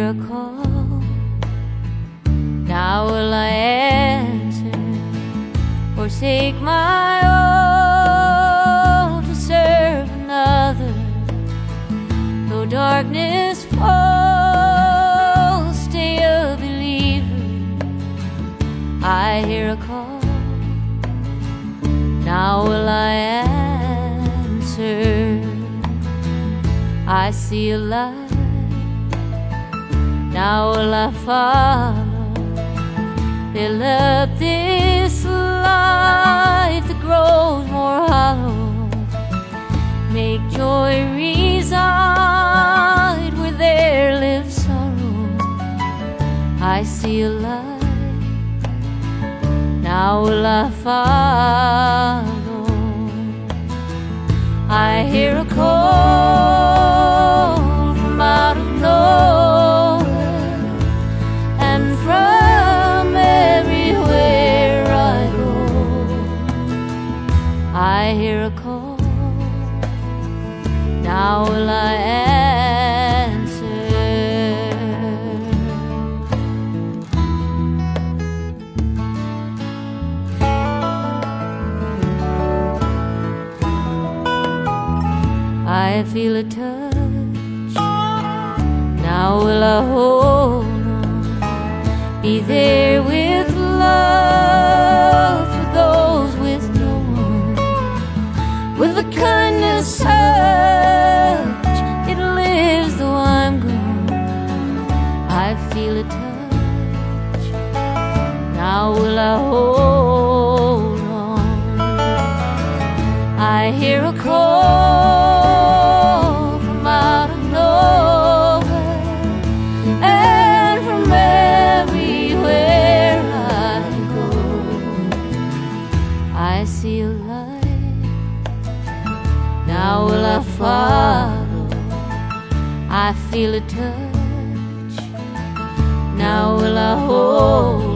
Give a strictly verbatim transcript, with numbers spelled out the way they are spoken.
hear a call. Now will I answer, forsake my own to serve another? Though darkness falls, stay a believer. I hear a call. Now will I answer? I see a light. Now will I follow? Fill up this life that grows more hollow. Make joy reside where there lives sorrow. I see a light. Now will I follow? I hear a call from out of nowhere, and from everywhere I go. I hear a call. Now will I answer? I feel a touch. Now will I hold on? Be there with love for those with no one. With a kindness such it lives though I'm gone. I feel a touch. Now will I hold on? I hear a call from out of nowhere, and from everywhere I go. I see a light. Now will I follow? I feel a touch. Now will I hold?